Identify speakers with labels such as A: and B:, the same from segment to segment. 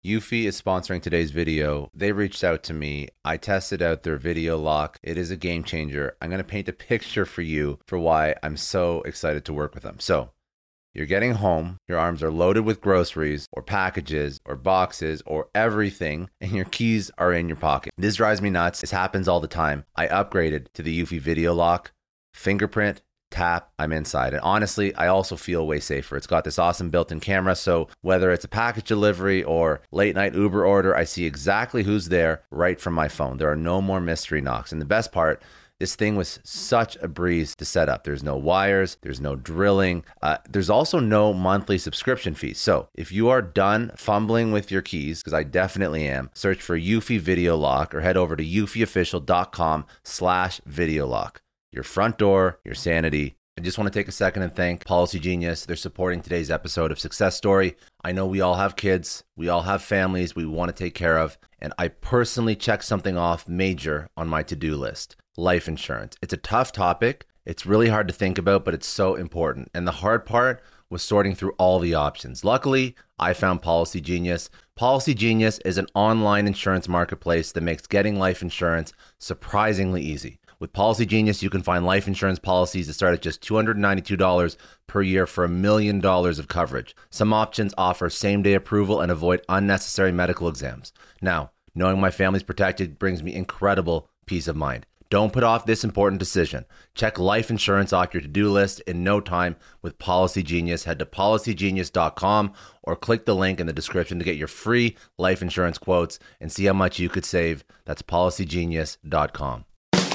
A: Eufy is sponsoring today's video. They reached out to me. I tested out their video lock. It is a game changer. I'm going to paint a picture for you for why I'm so excited to work with them. So, you're getting home, your arms are loaded with groceries or packages or boxes or everything, and your keys are in your pocket. This drives me nuts. This happens all the time. I upgraded to the Eufy video lock, fingerprint, tap, I'm inside. And honestly, I also feel way safer. It's got this awesome built-in camera, so whether it's a package delivery or late night Uber order, I see exactly who's there right from my phone. There are no more mystery knocks. And the best part, this thing was such a breeze to set up. There's no wires, there's no drilling. There's also no monthly subscription fees. So if you are done fumbling with your keys, because I definitely am, search for Eufy Video Lock or head over to eufyofficial.com/video lock. Your front door, your sanity. I just want to take a second and thank Policy Genius. They're supporting today's episode of Success Story. I know we all have kids, we all have families we want to take care of, and I personally checked something off major on my to-do list: life insurance. It's a tough topic. It's really hard to think about, but it's so important. And the hard part was sorting through all the options. Luckily, I found Policy Genius. Policy Genius is an online insurance marketplace that makes getting life insurance surprisingly easy. With Policy Genius, you can find life insurance policies that start at just $292 per year for $1 million of coverage. Some options offer same-day approval and avoid unnecessary medical exams. Now, knowing my family's protected brings me incredible peace of mind. Don't put off this important decision. Check life insurance off your to-do list in no time with Policy Genius. Head to policygenius.com or click the link in the description to get your free life insurance quotes and see how much you could save. That's policygenius.com.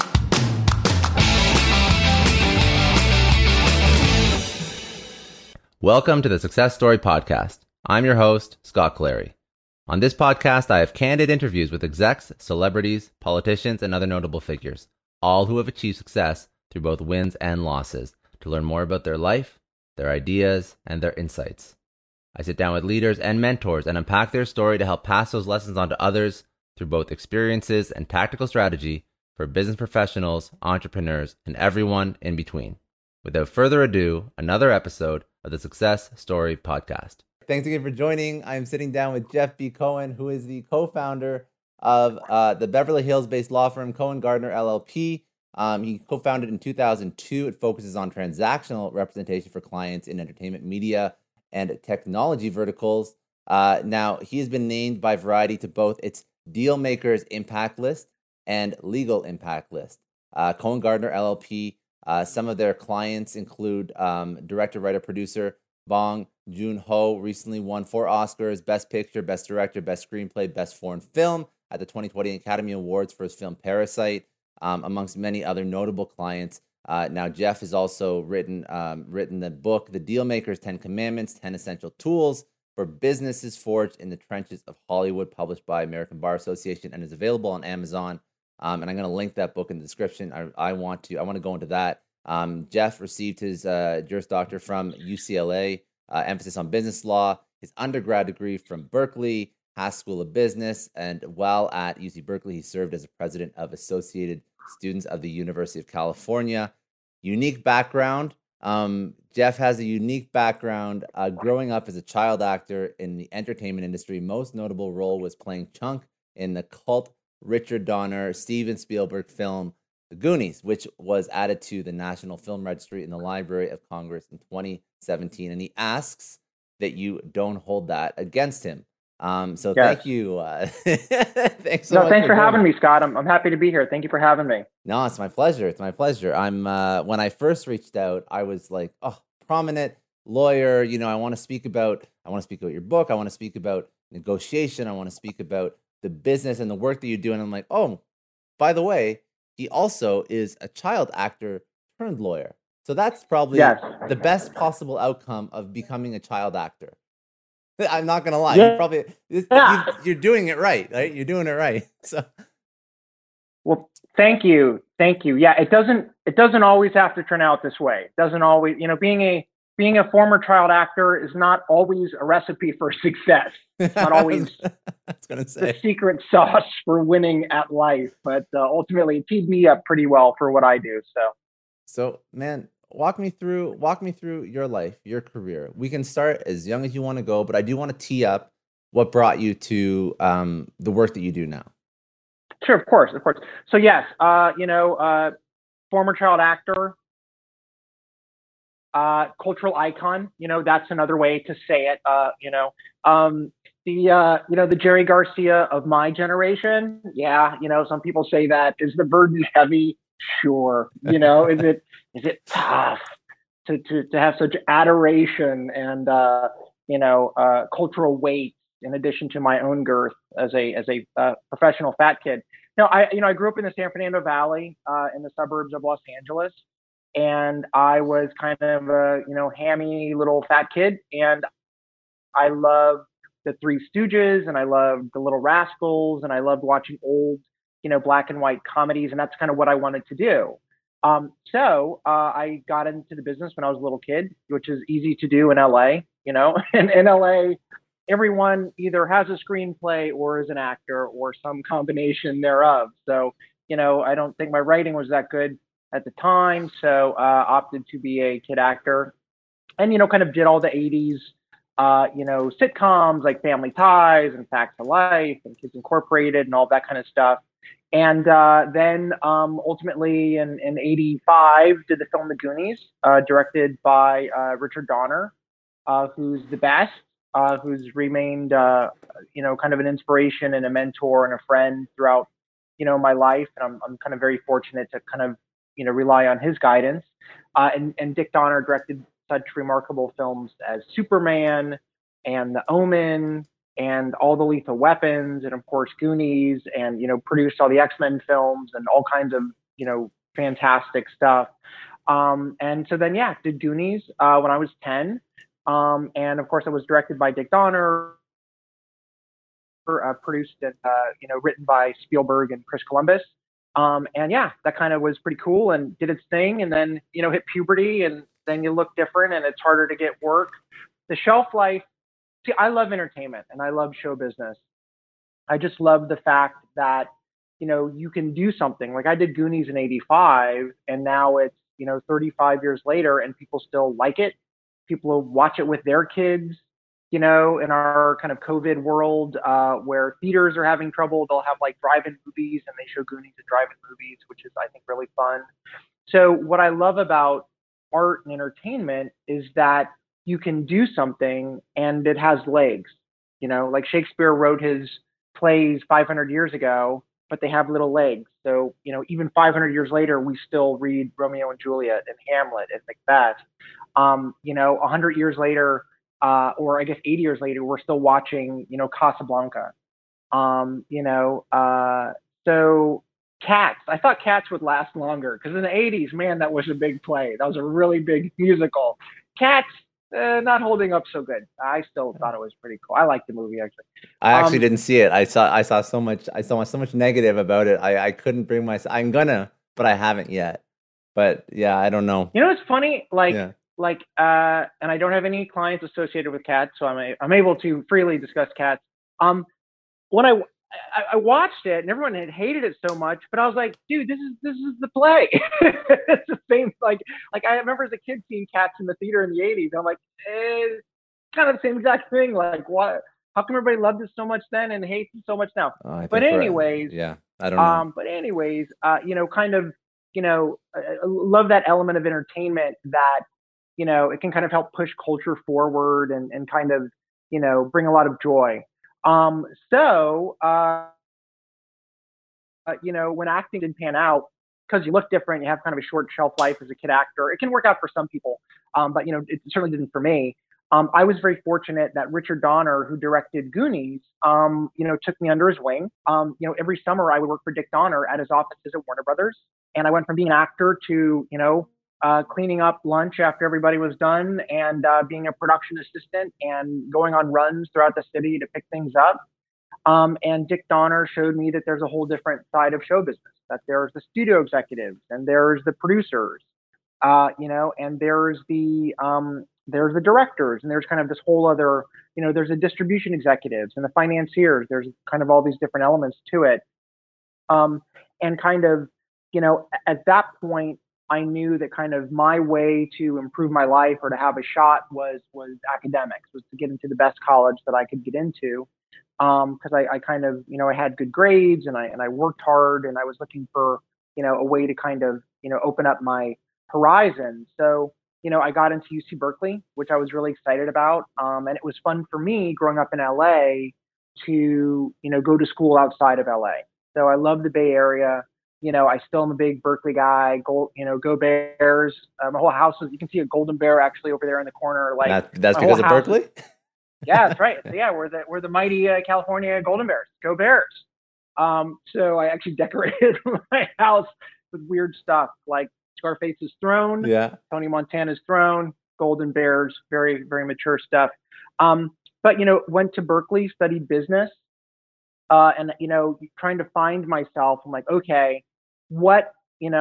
A: Welcome to the Success Story Podcast. I'm your host, Scott Clary. On this podcast, I have candid interviews with execs, celebrities, politicians, and other notable figures, all who have achieved success through both wins and losses, to learn more about their life, their ideas, and their insights. I sit down with leaders and mentors and unpack their story to help pass those lessons on to others through both experiences and tactical strategy for business professionals, entrepreneurs, and everyone in between. Without further ado, another episode of the Success Story Podcast. Thanks again for joining. I'm sitting down with Jeff B. Cohen, who is the co-founder of the Beverly Hills-based law firm Cohen Gardner LLP. He co-founded in 2002. It focuses on transactional representation for clients in entertainment, media, and technology verticals. Now, he has been named by Variety to both its Dealmakers Impact List and Legal Impact List. Cohen Gardner LLP, some of their clients include director, writer, producer Bong Joon-ho. Recently won 4 Oscars: Best Picture, Best Director, Best Screenplay, Best Foreign Film at the 2020 Academy Awards for his film Parasite, amongst many other notable clients. Now, Jeff has also written the book, The Dealmakers 10 Commandments, 10 Essential Tools for Businesses Forged in the Trenches of Hollywood, published by American Bar Association, and is available on Amazon. And I'm going to link that book in the description. I want to go into that. Jeff received his Juris Doctor from UCLA, emphasis on business law, his undergrad degree from Berkeley, Haas School of Business, and while at UC Berkeley, he served as a president of Associated Students of the University of California. Unique background. Jeff has a unique background growing up as a child actor in the entertainment industry. Most notable role was playing Chunk in the cult Richard Donner, Steven Spielberg film The Goonies, which was added to the National Film Registry in the Library of Congress in 2017. And he asks that you don't hold that against him. So yes. Thank you. Thanks so much.
B: Thanks for having me, Scott. I'm happy to be here. Thank you for having me.
A: No, it's my pleasure. It's my pleasure. I'm when I first reached out, I was like, oh, prominent lawyer. You know, I want to speak about your book. I want to speak about negotiation. I want to speak about the business and the work that you do. And I'm like, oh, by the way, he also is a child actor turned lawyer. So that's probably the best possible outcome of becoming a child actor. I'm not going to lie. You're doing it right? You're doing it right. So,
B: well, thank you. Yeah, it doesn't always have to turn out this way. It doesn't always, being a former child actor is not always a recipe for success. It's not always the secret sauce for winning at life, but ultimately it teed me up pretty well for what I do.
A: So man, walk me through your life, your career. We can start as young as you want to go, but I do want to tee up what brought you to the work that you do now?
B: Sure, of course, of course. So yes, former child actor, cultural icon. That's another way to say it. The Jerry Garcia of my generation. Yeah, some people say that. Is the burden heavy? Sure. Is it tough to have such adoration and cultural weight in addition to my own girth as a professional fat kid. No, I grew up in the San Fernando Valley, in the suburbs of Los Angeles, and I was kind of a hammy little fat kid, and I loved the Three Stooges, and I loved the Little Rascals, and I loved watching old black and white comedies, and that's kind of what I wanted to do. So I got into the business when I was a little kid, which is easy to do in LA. And in LA, everyone either has a screenplay or is an actor or some combination thereof. So, I don't think my writing was that good at the time. So, opted to be a kid actor and, kind of did all the 80s, sitcoms like Family Ties and Facts of Life and Kids Incorporated and all that kind of stuff. And then ultimately in 85 did the film The Goonies, directed by Richard Donner, who's the best, who's remained, kind of an inspiration and a mentor and a friend throughout, my life. And I'm kind of very fortunate to kind of, rely on his guidance. And Dick Donner directed such remarkable films as Superman and The Omen and all the Lethal Weapons and of course Goonies and, produced all the X-Men films and all kinds of, fantastic stuff. And so then, yeah, did Goonies when I was 10. And of course, it was directed by Dick Donner, produced and written by Spielberg and Chris Columbus. And yeah, that kind of was pretty cool and did its thing. And then hit puberty, and then you look different, and it's harder to get work. The shelf life. See, I love entertainment and I love show business. I just love the fact that you can do something. Like I did Goonies in '85, and now it's 35 years later, and people still like it. People will watch it with their kids. In our kind of COVID world, where theaters are having trouble, they'll have like drive-in movies, and they show Goonies at drive-in movies, which is, I think, really fun. So what I love about art and entertainment is that you can do something and it has legs. Like Shakespeare wrote his plays 500 years ago, but they have little legs. So, even 500 years later, we still read Romeo and Juliet and Hamlet and Macbeth. 100 years later, or I guess 80 years later, we're still watching, Casablanca. So Cats, I thought Cats would last longer because in the 80s, man, that was a big play. That was a really big musical. Cats, not holding up so good. I still thought it was pretty cool. I liked the movie actually.
A: I actually didn't see it. I saw so much negative about it. I couldn't bring myself. I'm gonna, but I haven't yet. But yeah, I don't know.
B: It's funny, and I don't have any clients associated with Cats, so I'm able to freely discuss Cats. When I watched it and everyone had hated it so much, but I was like, dude, this is the play. It's the same. Like I remember as a kid seeing Cats in the theater in the 80s. I'm like, it's kind of the same exact thing. Like, what? How come everybody loved it so much then and hates it so much now? But anyways,
A: yeah, I don't know.
B: But anyways, kind of, I love that element of entertainment that, it can kind of help push culture forward and kind of, bring a lot of joy. When acting didn't pan out, because you look different, you have kind of a short shelf life as a kid actor. It can work out for some people, but it certainly didn't for me. I was very fortunate that Richard Donner, who directed Goonies, took me under his wing. Every summer I would work for Dick Donner at his offices at Warner Brothers, and I went from being an actor to cleaning up lunch after everybody was done, and being a production assistant and going on runs throughout the city to pick things up. And Dick Donner showed me that there's a whole different side of show business, that there's the studio executives and there's the producers, and there's the directors, and there's kind of this whole other, there's the distribution executives and the financiers. There's kind of all these different elements to it. And kind of, at that point, I knew that kind of my way to improve my life or to have a shot was academics, was to get into the best college that I could get into. because I kind of, I had good grades and I worked hard and I was looking for, a way to kind of, open up my horizon. So, I got into UC Berkeley, which I was really excited about. And it was fun for me growing up in LA to, go to school outside of LA. So I love the Bay Area. I still am a big Berkeley guy. Go Bears. My whole house is, you can see a golden bear actually over there in the corner. Like
A: That's
B: my whole
A: because of
B: house is,
A: Berkeley?
B: yeah, that's right. So yeah, we're the mighty California Golden Bears. Go Bears. So I actually decorated my house with weird stuff like Scarface's throne,
A: Yeah.
B: Tony Montana's throne, Golden Bears, very, very mature stuff. But went to Berkeley, studied business, and trying to find myself. I'm like, okay, what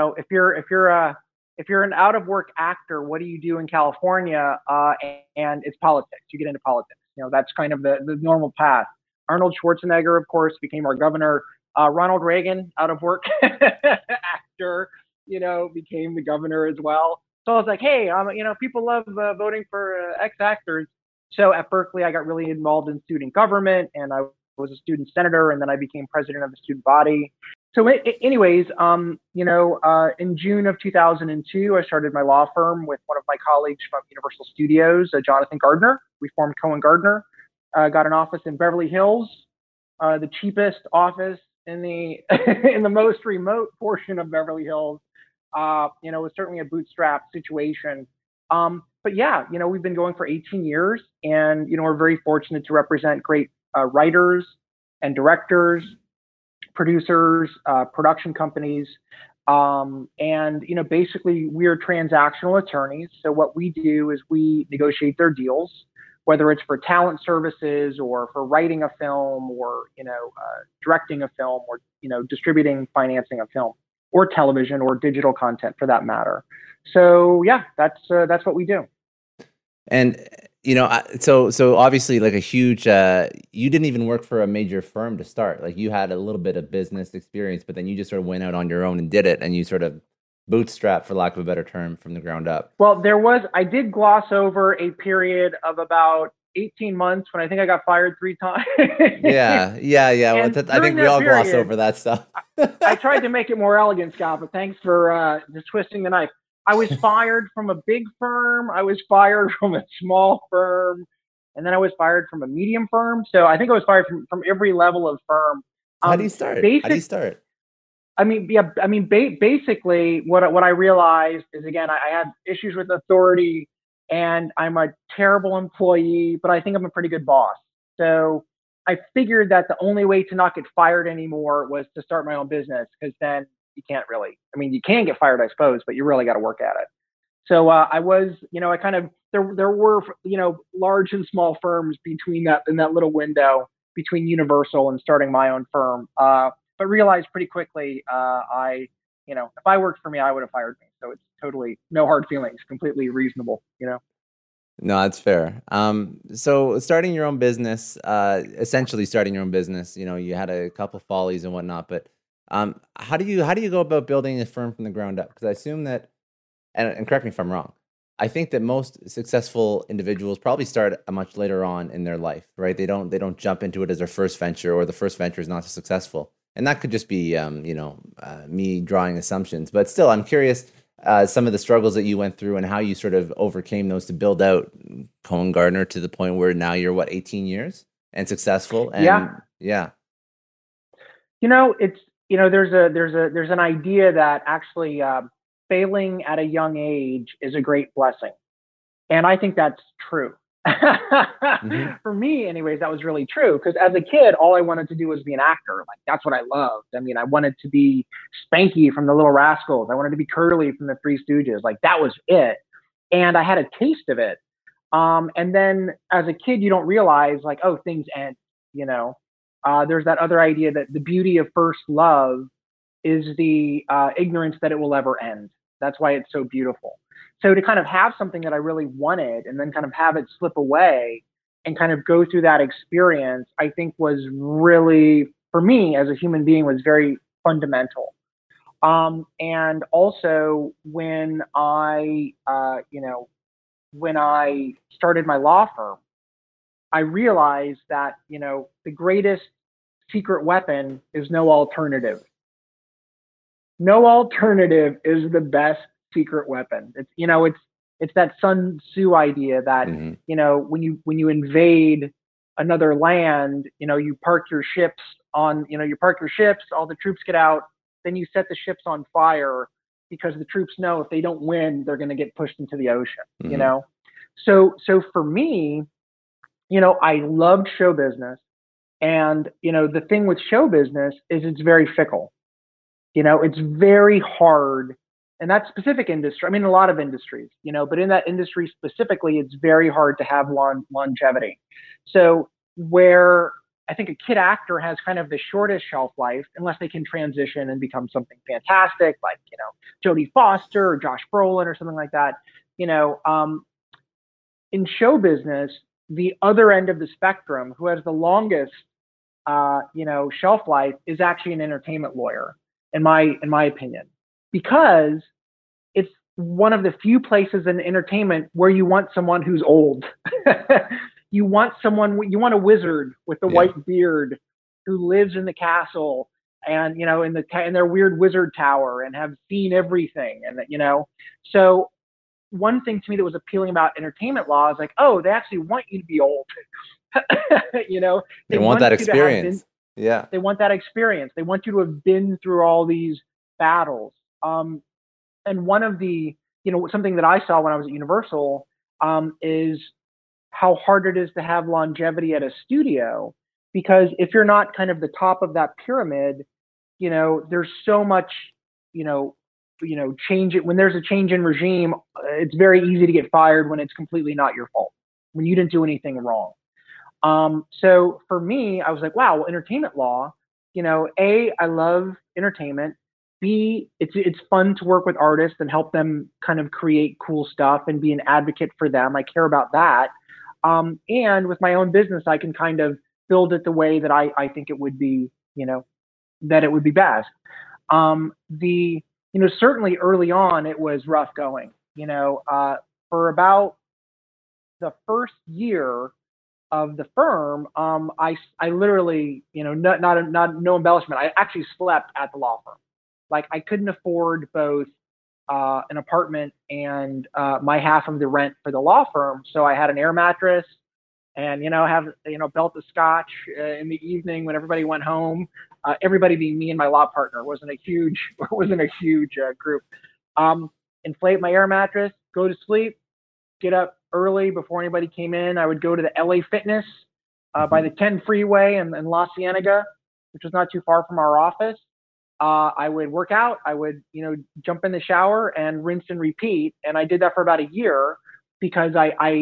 B: if you're an out of work actor, what do you do in California? And it's politics. You get into politics. That's kind of the normal path. Arnold Schwarzenegger, of course, became our governor. Ronald Reagan, out of work actor, became the governor as well. So I was like, hey, people love voting for ex actors. So at Berkeley, I got really involved in student government, and I was a student senator, and then I became president of the student body. So, anyways, in June of 2002, I started my law firm with one of my colleagues from Universal Studios, Jonathan Gardner. We formed Cohen Gardner. Got an office in Beverly Hills, the cheapest office in the in the most remote portion of Beverly Hills. It was certainly a bootstrap situation. But yeah, we've been going for 18 years, and we're very fortunate to represent great writers and directors, producers, production companies. And basically we are transactional attorneys. So what we do is we negotiate their deals, whether it's for talent services or for writing a film or, directing a film or, distributing, financing a film or television or digital content for that matter. So yeah, that's what we do.
A: And so obviously, like a huge, you didn't even work for a major firm to start. Like you had a little bit of business experience, but then you just sort of went out on your own and did it, and you sort of bootstrap, for lack of a better term, from the ground up.
B: Well, I did gloss over a period of about 18 months when I think I got fired 3 times.
A: Yeah. Well, I think we all gloss over that stuff.
B: I tried to make it more elegant, Scott, but thanks for just twisting the knife. I was fired from a big firm. I was fired from a small firm. And then I was fired from a medium firm. So I think I was fired from every level of firm.
A: How do you start?
B: Basically, what I realized is, again, I had issues with authority, and I'm a terrible employee, but I think I'm a pretty good boss. So I figured that the only way to not get fired anymore was to start my own business, because then you can't really, you can get fired, I suppose, but you really got to work at it. So I was, I kind of, there were, large and small firms between in that little window between Universal and starting my own firm. But realized pretty quickly, if I worked for me, I would have fired me. So it's totally no hard feelings, completely reasonable,
A: No, that's fair. So starting your own business, essentially starting your own business, you had a couple follies and whatnot, but how do you go about building a firm from the ground up? Because I assume that, and correct me if I'm wrong, I think that most successful individuals probably start much later on in their life, right? They don't jump into it as their first venture, or the first venture is not so successful. And that could just be, me drawing assumptions. But still, I'm curious some of the struggles that you went through and how you sort of overcame those to build out Cohen Gardner to the point where now you're 18 years and successful. And yeah.
B: It's there's an idea that actually failing at a young age is a great blessing, and I think that's true. Mm-hmm. For me, anyways, that was really true, because as a kid, all I wanted to do was be an actor. Like, that's what I loved. I wanted to be Spanky from the Little Rascals. I wanted to be Curly from the Three Stooges. Like, that was it. And I had a taste of it. And then as a kid, you don't realize, like, oh, things end, there's that other idea that the beauty of first love is the ignorance that it will ever end. That's why it's so beautiful. So to kind of have something that I really wanted and then kind of have it slip away and kind of go through that experience, I think was really, for me as a human being, was very fundamental. And also when I started my law firm, I realized that, the greatest secret weapon is no alternative. No alternative is the best secret weapon. It's that Sun Tzu idea that,
A: Hmm.
B: when you invade another land, you park your ships all the troops get out, then you set the ships on fire because the troops know if they don't win, they're going to get pushed into the ocean,
A: Hmm.
B: So for me, I loved show business. And, the thing with show business is it's very fickle. It's very hard. And that specific industry, I mean, a lot of industries, but in that industry specifically, it's very hard to have longevity. So, where I think a kid actor has kind of the shortest shelf life, unless they can transition and become something fantastic, like, Jodie Foster or Josh Brolin or something like that, you know, um, in show business, the other end of the spectrum, who has the longest, shelf life, is actually an entertainment lawyer, in my opinion, because it's one of the few places in entertainment where you want someone who's old. You want a wizard with the
A: Yeah.
B: white beard who lives in the castle and, in their weird wizard tower and have seen everything, and so one thing to me that was appealing about entertainment law is like, oh, they actually want you to be old. you know,
A: They
B: they
A: want
B: want
A: that
B: you to have been,
A: experience. Yeah.
B: they want that experience. They want you to have been through all these battles. And one of the, something that I saw when I was at Universal, is how hard it is to have longevity at a studio, because if you're not kind of the top of that pyramid, there's so much, you know, change it when there's a change in regime. It's very easy to get fired when it's completely not your fault, when you didn't do anything wrong. So for me, I was like, wow, well, entertainment law, A, I love entertainment. B, it's fun to work with artists and help them kind of create cool stuff and be an advocate for them. I care about that. And with my own business, I can kind of build it the way that I think it would be, that it would be best. Certainly early on, it was rough going. For about the first year of the firm, I literally, not no embellishment. I actually slept at the law firm. Like, I couldn't afford both an apartment and my half of the rent for the law firm, so I had an air mattress and, have, belt of scotch in the evening when everybody went home. Everybody being me and my law partner wasn't a huge wasn't a huge group. Um, Inflate my air mattress, go to sleep, get up early before anybody came in. I would go to the LA Fitness by
A: Hmm.
B: the 10 freeway in La Cienega, which was not too far from our office. I would work out. I would, jump in the shower and rinse and repeat. And I did that for about a year because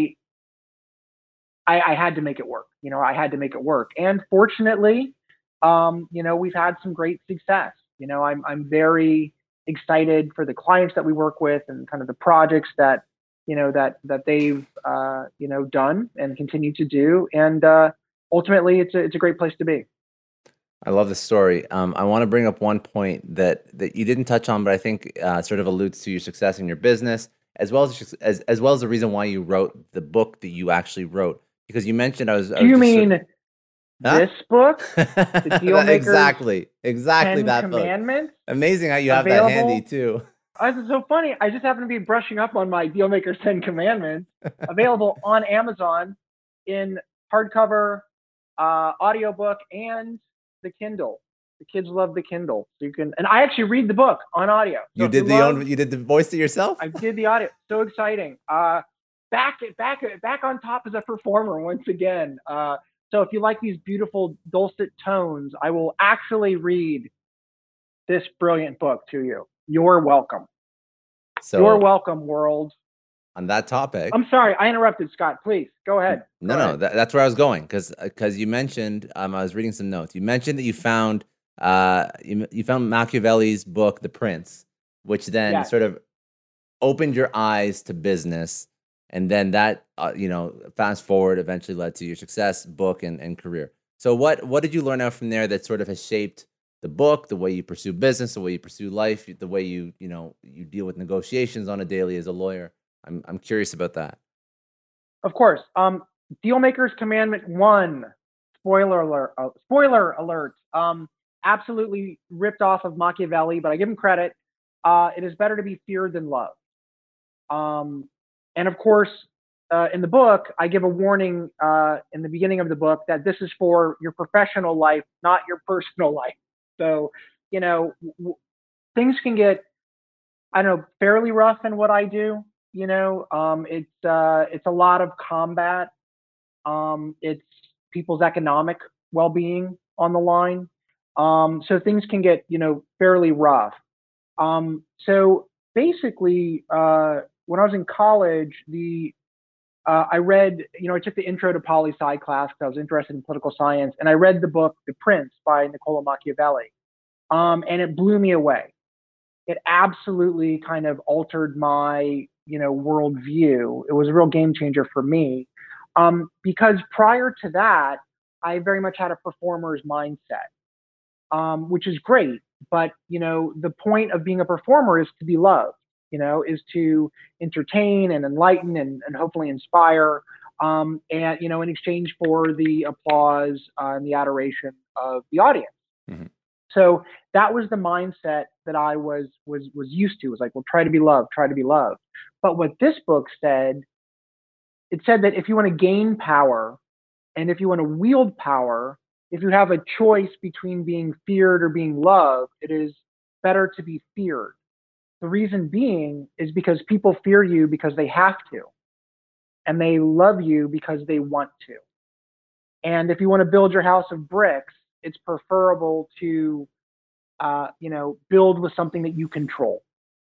B: I had to make it work. I had to make it work. And fortunately, we've had some great success. I'm very excited for the clients that we work with and kind of the projects that, that they've, done and continue to do. And ultimately, it's a great place to be.
A: I love the story. I want to bring up one point that you didn't touch on, but I think sort of alludes to your success in your business, as well as the reason why you wrote the book that you actually wrote. Because you mentioned I
B: Do
A: was
B: you
A: just sort
B: mean
A: huh?
B: this book, The Dealmakers
A: Exactly
B: 10
A: that book.
B: Commandments,
A: Amazing how you have that handy
B: available?
A: tdio.
B: It's so funny. I just happen to be brushing up on my Dealmakers 10 Commandments, available on Amazon in hardcover, audiobook, and the Kindle. The kids love the Kindle. So and I actually read the book on audio. So if you love,
A: You did the voice to yourself?
B: I did the audio. So exciting. Back on top as a performer once again. So if you like these beautiful dulcet tones, I will actually read this brilliant book to you. You're welcome. You're
A: So
B: welcome, world.
A: on that topic,
B: I'm sorry, I interrupted, Scott. Please go ahead.
A: no,
B: Go
A: no,
B: ahead.
A: that's where I was going because you mentioned I was reading some notes. You mentioned that you found you found Machiavelli's book, The Prince, which then
B: Yes.
A: sort of opened your eyes to business, and then that fast forward eventually led to your success, book, and career. So what did you learn out from there that sort of has shaped the book, the way you pursue business, the way you pursue life, the way you deal with negotiations on a daily as a lawyer? I'm curious about that.
B: Of course. Dealmaker's Commandment 1, spoiler alert, spoiler alert, absolutely ripped off of Machiavelli, but I give him credit. It is better to be feared than loved. And of course, in the book, I give a warning in the beginning of the book that this is for your professional life, not your personal life. So, you know, things can get, I don't know, fairly rough in what I do. You know, it's a lot of combat. It's people's economic well-being on the line. So things can get, you know, fairly rough. So basically, when I was in college, I read, you know, I took the Intro to Poli Sci class because I was interested in political science, and I read the book The Prince by Niccolo Machiavelli, and it blew me away. It absolutely kind of altered my, you know, worldview. It was a real game changer for me, because prior to that, I very much had a performer's mindset, which is great. But, you know, the point of being a performer is to be loved, you know, is to entertain and enlighten and hopefully inspire, and, you know, in exchange for the applause and the adoration of the audience. Mm-hmm. So that was the mindset that I was used to. It was like, well, try to be loved, try to be loved. But what this book said, it said that if you want to gain power and if you want to wield power, if you have a choice between being feared or being loved, it is better to be feared. The reason being is because people fear you because they have to, and they love you because they want to. And if you want to build your house of bricks, it's preferable to, you know, build with something that you control.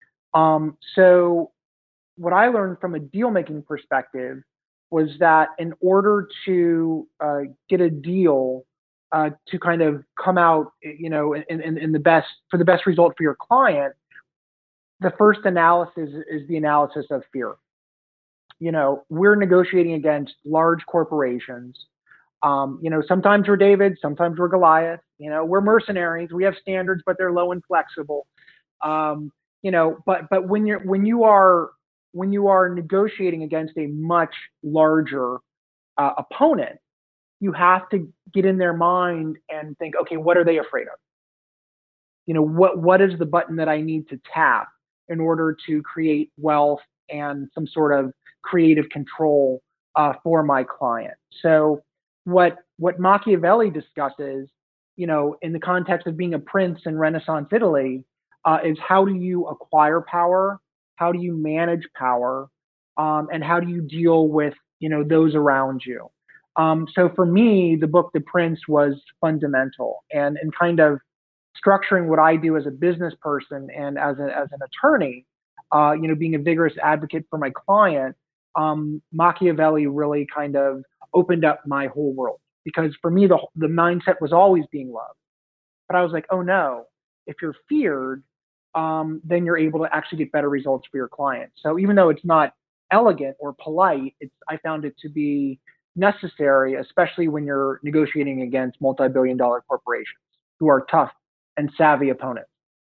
B: So what I learned from a deal making perspective was that in order to get a deal to kind of come out, you know, in the best, for the best result for your client, the first analysis is the analysis of fear. You know, we're negotiating against large corporations. You know, sometimes we're David, sometimes we're Goliath. You know, we're mercenaries. We have standards, but they're low and flexible. You know, but when you are negotiating against a much larger opponent, you have to get in their mind and think, okay, what are they afraid of? You know, what is the button that I need to tap in order to create wealth and some sort of creative control for my client? So what Machiavelli discusses, you know, in the context of being a prince in Renaissance Italy, is how do you acquire power? How do you manage power? And how do you deal with, you know, those around you? So for me, the book The Prince was fundamental, and kind of structuring what I do as a business person and as an attorney, you know, being a vigorous advocate for my client. Machiavelli really kind of opened up my whole world, because for me, the mindset was always being loved. But I was like, oh no, if you're feared, then you're able to actually get better results for your client. So even though it's not elegant or polite, I found it to be necessary, especially when you're negotiating against multi-billion-dollar corporations who are tough and savvy opponents.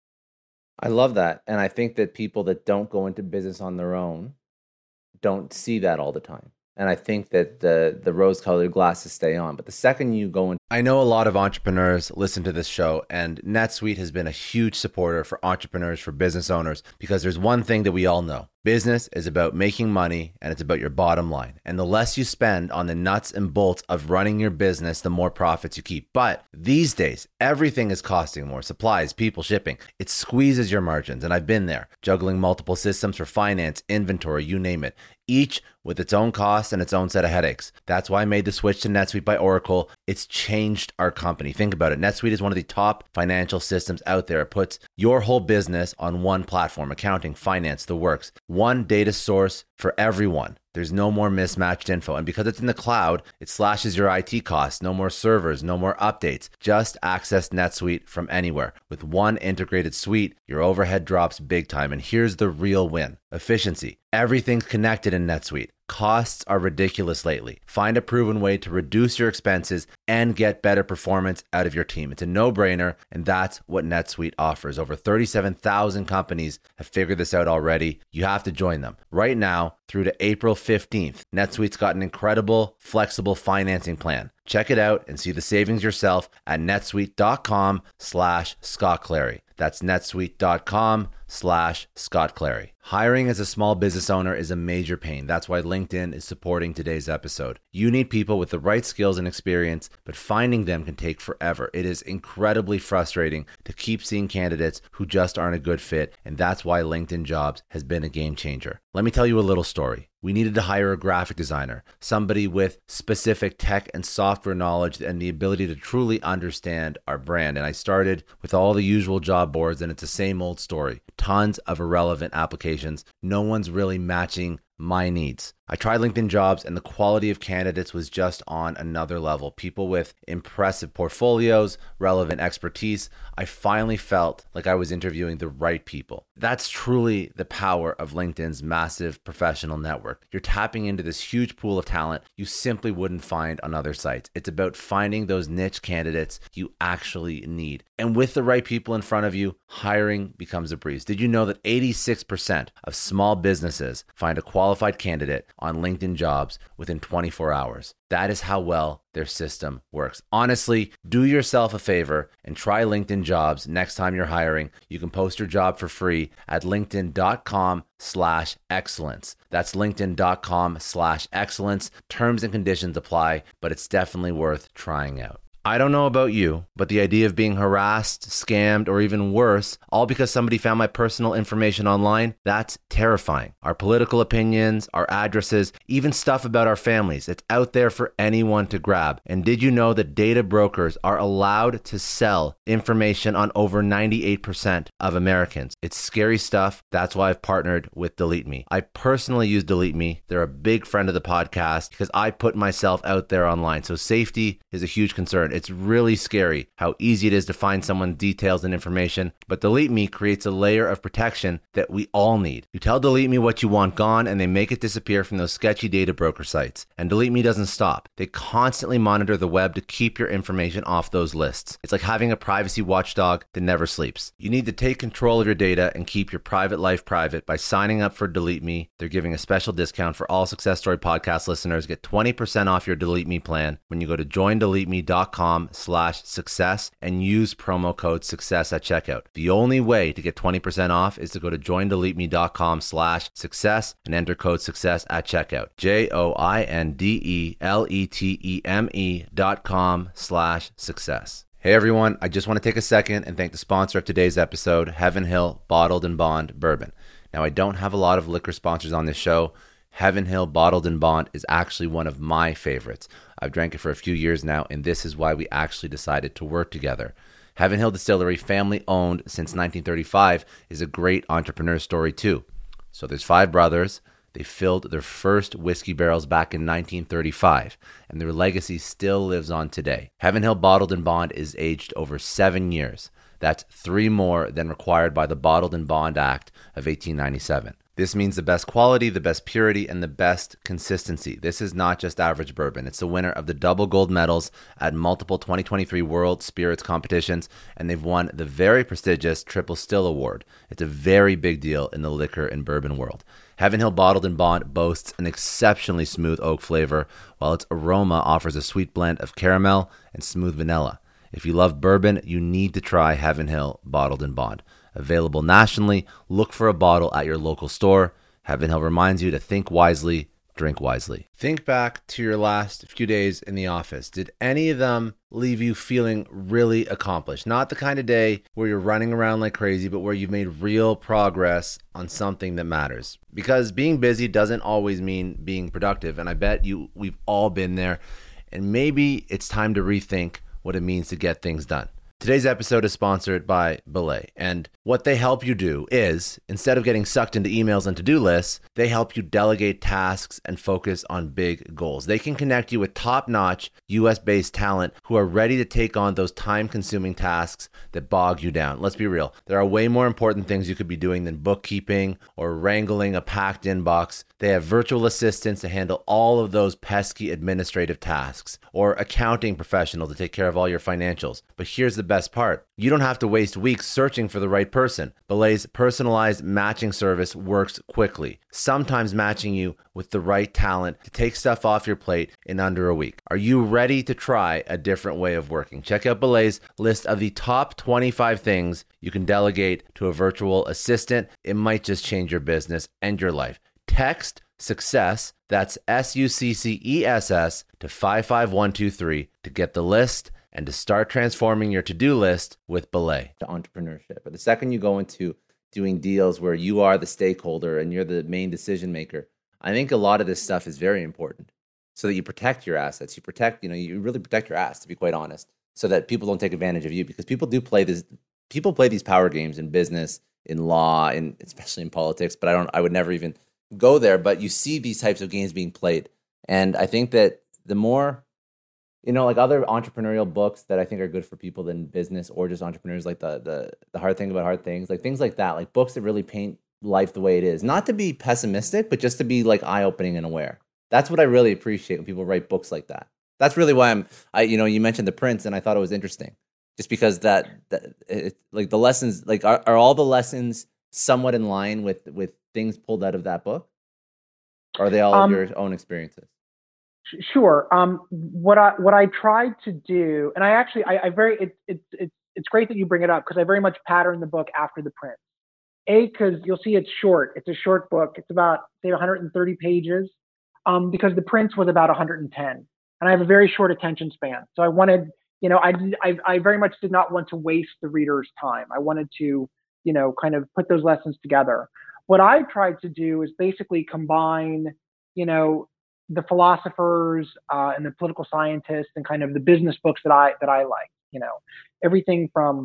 A: I love that. And I think that people that don't go into business on their own don't see that all the time. And I think that the rose-colored glasses stay on. But the second you go in, I know a lot of entrepreneurs listen to this show, and NetSuite has been a huge supporter for entrepreneurs, for business owners, because there's one thing that we all know. Business is about making money, and it's about your bottom line. And the less you spend on the nuts and bolts of running your business, the more profits you keep. But these days, everything is costing more. Supplies, people, shipping. It squeezes your margins, and I've been there, juggling multiple systems for finance, inventory, you name it, each with its own costs and its own set of headaches. That's why I made the switch to NetSuite by Oracle. It's changed our company. Think about it. NetSuite is one of the top financial systems out there. It puts your whole business on one platform: accounting, finance, the works. One data source for everyone. There's no more mismatched info. And because it's in the cloud, it slashes your IT costs. No more servers, no more updates. Just access NetSuite from anywhere. With one integrated suite, your overhead drops big time. And here's the real win: efficiency. Everything's connected in NetSuite. Costs are ridiculous lately. Find a proven way to reduce your expenses and get better performance out of your team. It's a no-brainer, and that's what NetSuite offers. Over 37,000 companies have figured this out already. You have to join them. Right now, through to April 15th, NetSuite's got an incredible, flexible financing plan. Check it out and see the savings yourself at netsuite.com/Scott Clary. That's netsuite.com/Scott Clary. Hiring as a small business owner is a major pain. That's why LinkedIn is supporting today's episode. You need people with the right skills and experience, but finding them can take forever. It is incredibly frustrating to keep seeing candidates who just aren't a good fit, and that's why LinkedIn Jobs has been a game changer. Let me tell you a little story. We needed to hire a graphic designer, somebody with specific tech and software knowledge and the ability to truly understand our brand. And I started with all the usual job boards, and it's the same old story. Tons of irrelevant applications. No one's really matching my needs. I tried LinkedIn Jobs, and the quality of candidates was just on another level. People with impressive portfolios, relevant expertise. I finally felt like I was interviewing the right people. That's truly the power of LinkedIn's massive professional network. You're tapping into this huge pool of talent you simply wouldn't find on other sites. It's about finding those niche candidates you actually need. And with the right people in front of you, hiring becomes a breeze. Did you know that 86% of small businesses find a qualified candidate on LinkedIn Jobs within 24 hours? That is how well their system works. Honestly, do yourself a favor and try LinkedIn Jobs next time you're hiring. You can post your job for free at linkedin.com/excellence. That's linkedin.com/excellence. Terms and conditions apply, but it's definitely worth trying out. I don't know about you, but the idea of being harassed, scammed, or even worse, all because somebody found my personal information online, that's terrifying. Our political opinions, our addresses, even stuff about our families, it's out there for anyone to grab. And did you know that data brokers are allowed to sell information on over 98% of Americans? It's scary stuff. That's why I've partnered with Delete Me. I personally use Delete Me. They're a big friend of the podcast because I put myself out there online. So safety is a huge concern. It's really scary how easy it is to find someone's details and information, but Delete Me creates a layer of protection that we all need. You tell Delete Me what you want gone, and they make it disappear from those sketchy data broker sites. And Delete Me doesn't stop. They constantly monitor the web to keep your information off those lists. It's like having a privacy watchdog that never sleeps. You need to take control of your data and keep your private life private by signing up for Delete Me. They're giving a special discount for all Success Story podcast listeners. Get 20% off your Delete Me plan when you go to joindeleteme.com/success and use promo code success at checkout. The only way to get 20% off is to go to joindeleteme.com/success and enter code success at checkout. joindeleteme.com/success. Hey everyone, I just want to take a second and thank the sponsor of today's episode, Heaven Hill Bottled and Bond Bourbon. Now, I don't have a lot of liquor sponsors on this show. Heaven Hill Bottled and Bond is actually one of my favorites. I've drank it for a few years now, and this is why we actually decided to work together. Heaven Hill Distillery, family owned since 1935, is a great entrepreneur story too. So there's 5 brothers. They filled their first whiskey barrels back in 1935, and their legacy still lives on today. Heaven Hill Bottled and Bond is aged over 7 years. That's 3 more than required by the Bottled and Bond Act of 1897. This means the best quality, the best purity, and the best consistency. This is not just average bourbon. It's the winner of the double gold medals at multiple 2023 World Spirits competitions, and they've won the very prestigious Triple Still Award. It's a very big deal in the liquor and bourbon world. Heaven Hill Bottled and Bond boasts an exceptionally smooth oak flavor, while its aroma offers a sweet blend of caramel and smooth vanilla. If you love bourbon, you need to try Heaven Hill Bottled and Bond. Available nationally, look for a bottle at your local store. Heaven Hill reminds you to think wisely, drink wisely. Think back to your last few days in the office. Did any of them leave you feeling really accomplished? Not the kind of day where you're running around like crazy, but where you've made real progress on something that matters. Because being busy doesn't always mean being productive, and I bet we've all been there. And maybe it's time to rethink what it means to get things done. Today's episode is sponsored by Belay, and what they help you do is, instead of getting sucked into emails and to-do lists, they help you delegate tasks and focus on big goals. They can connect you with top-notch US-based talent who are ready to take on those time-consuming tasks that bog you down. Let's be real. There are way more important things you could be doing than bookkeeping or wrangling a packed inbox. They have virtual assistants to handle all of those pesky administrative tasks, or accounting professionals to take care of all your financials. But here's the best part. You don't have to waste weeks searching for the right person. Belay's personalized matching service works quickly, sometimes matching you with the right talent to take stuff off your plate in under a week. Are you ready to try a different way of working? Check out Belay's list of the top 25 things you can delegate to a virtual assistant. It might just change your business and your life. Text SUCCESS, that's SUCCESS, to 55123 to get the list and to start transforming your to-do list with Belay. To entrepreneurship. But the second you go into doing deals where you are the stakeholder and you're the main decision maker, I think a lot of this stuff is very important so that you protect your assets. You protect, you really protect your ass, to be quite honest, so that people don't take advantage of you, because people play these power games in business, in law, and especially in politics, but I would never even go there. But you see these types of games being played. And I think that the more, like other entrepreneurial books that I think are good for people than business or just entrepreneurs, like the Hard Thing About Hard Things, like things like that, like books that really paint life the way it is, not to be pessimistic, but just to be like eye-opening and aware. That's what I really appreciate when people write books like that. That's really why you mentioned The Prince, and I thought it was interesting, just because like the lessons, like are all the lessons somewhat in line with things pulled out of that book? Or are they all your own experiences?
B: Sure. What I tried to do, and it's great that you bring it up, because I very much patterned the book after The Prince. Because you'll see it's short. It's a short book. It's about, say, 130 pages, because The Prince was about 110. And I have a very short attention span. So I wanted, I very much did not want to waste the reader's time. I wanted to, kind of put those lessons together. What I tried to do is basically combine, the philosophers and the political scientists and kind of the business books that I like, everything from,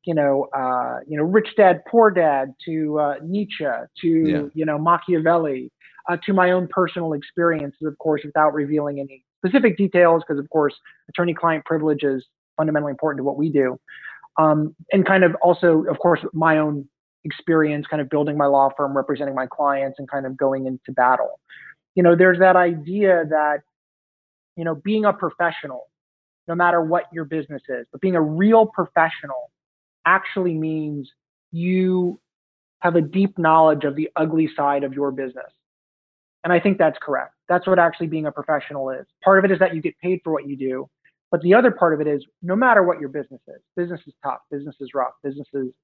B: Rich Dad, Poor Dad to Nietzsche to, Machiavelli, to my own personal experiences, of course, without revealing any specific details, because, of course, attorney-client privilege is fundamentally important to what we do. And kind of also, of course, my own experience kind of building my law firm, representing my clients, and kind of going into battle. There's that idea that, being a professional, no matter what your business is, but being a real professional actually means you have a deep knowledge of the ugly side of your business. And I think that's correct. That's what actually being a professional is. Part of it is that you get paid for what you do. But the other part of it is, no matter what your business is tough, business is rough, business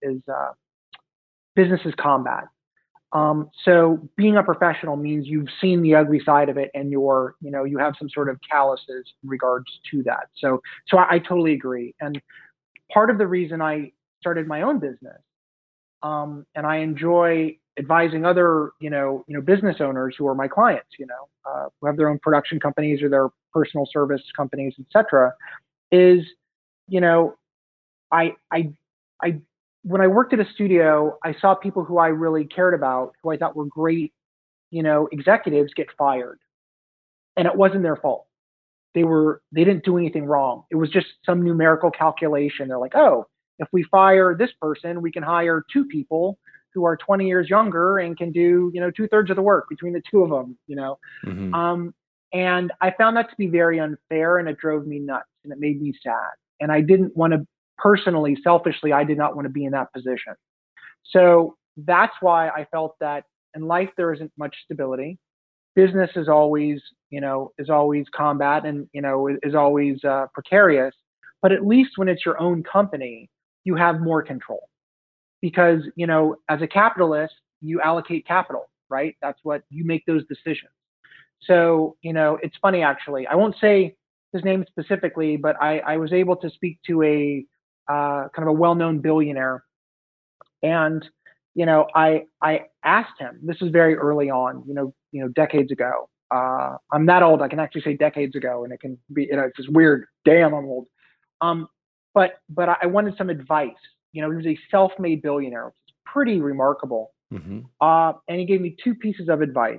B: is combat. So being a professional means you've seen the ugly side of it, and you have some sort of calluses in regards to that. So I totally agree. And part of the reason I started my own business, and I enjoy advising other, business owners who are my clients, who have their own production companies or their personal service companies, etc., is, when I worked at a studio, I saw people who I really cared about, who I thought were great, executives, get fired. And it wasn't their fault. They didn't do anything wrong. It was just some numerical calculation. They're like, oh, if we fire this person, we can hire two people who are 20 years younger and can do, 2/3 of the work between the two of them, Mm-hmm. And I found that to be very unfair, and it drove me nuts, and it made me sad. And I didn't want to, personally, selfishly, I did not want to be in that position. So that's why I felt that in life, there isn't much stability. Business is always, combat, and, is always precarious. But at least when it's your own company, you have more control. Because, as a capitalist, you allocate capital, right? That's what you make those decisions. So, it's funny, actually. I won't say his name specifically, but I was able to speak to a kind of a well-known billionaire. And, I asked him, this is very early on, decades ago. I'm that old, I can actually say decades ago, and it can be, it's just weird. Damn, I'm old. I wanted some advice. He was a self-made billionaire, which is pretty remarkable.
A: Mm-hmm.
B: And he gave me two pieces of advice.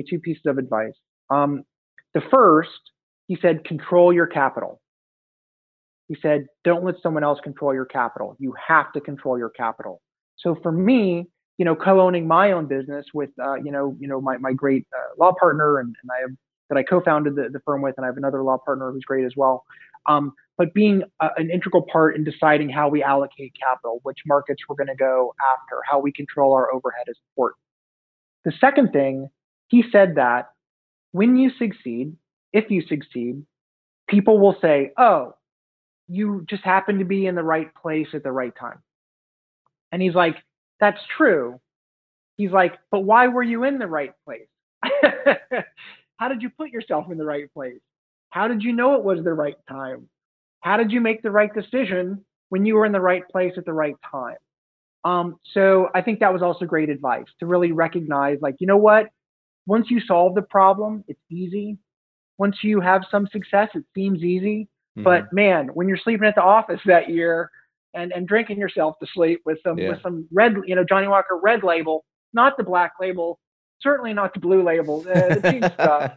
B: The first, he said, control your capital. He said, don't let someone else control your capital. You have to control your capital. So for me, co-owning my own business with, my great law partner, and I co-founded the firm with, and I have another law partner who's great as well. But being an integral part in deciding how we allocate capital, which markets we're going to go after, how we control our overhead is important. The second thing, he said that when you succeed, if you succeed, people will say, oh, you just happen to be in the right place at the right time. And he's like, that's true. He's like, but why were you in the right place? How did you put yourself in the right place? How did you know it was the right time? How did you make the right decision when you were in the right place at the right time? So I think that was also great advice, to really recognize, like, you know what? Once you solve the problem, it's easy. Once you have some success, it seems easy. Mm-hmm. But man, when you're sleeping at the office that year and drinking yourself to sleep with some red, Johnnie Walker Red Label, not the black label, certainly not the blue label, the cheap stuff.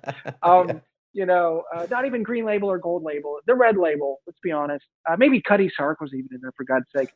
B: Not even green label or gold label, the red label. Let's be honest. Maybe Cutty Sark was even in there, for God's sake.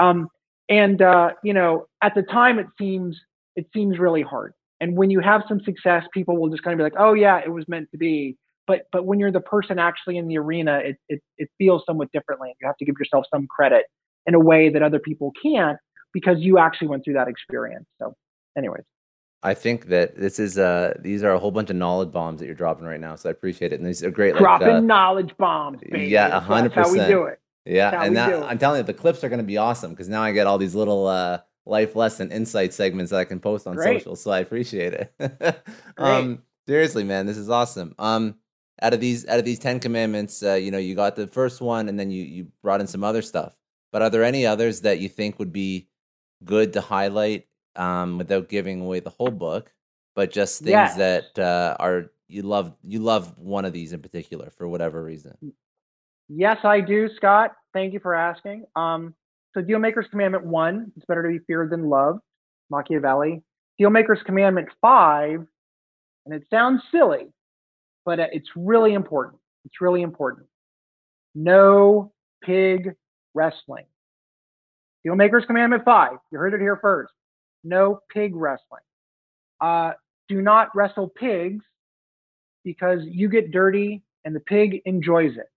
B: At the time, it seems really hard. And when you have some success, people will just kind of be like, oh yeah, it was meant to be. But when you're the person actually in the arena, it feels somewhat differently. You have to give yourself some credit in a way that other people can't, because you actually went through that experience. So anyways.
A: I think that these are a whole bunch of knowledge bombs that you're dropping right now. So I appreciate it. And these are great.
B: Dropping knowledge bombs, baby.
A: Yeah, 100%.
B: That's how we do it.
A: Yeah. And now I'm telling you, the clips are going to be awesome, because now I get all these little life lesson insight segments that I can post on social. So I appreciate it. Seriously, man, this is awesome. Out of these 10 commandments, you got the first one, and then you brought in some other stuff. But are there any others that you think would be good to highlight, without giving away the whole book, but just things that are you love one of these in particular for whatever reason?
B: Yes, I do, Scott. Thank you for asking. So Dealmaker's Commandment 1, it's better to be feared than loved, Machiavelli. Dealmaker's Commandment 5, and it sounds silly, but it's really important. It's really important. No pig wrestling. Dealmaker's Commandment 5, you heard it here first. No pig wrestling. Do not wrestle pigs, because you get dirty and the pig enjoys it.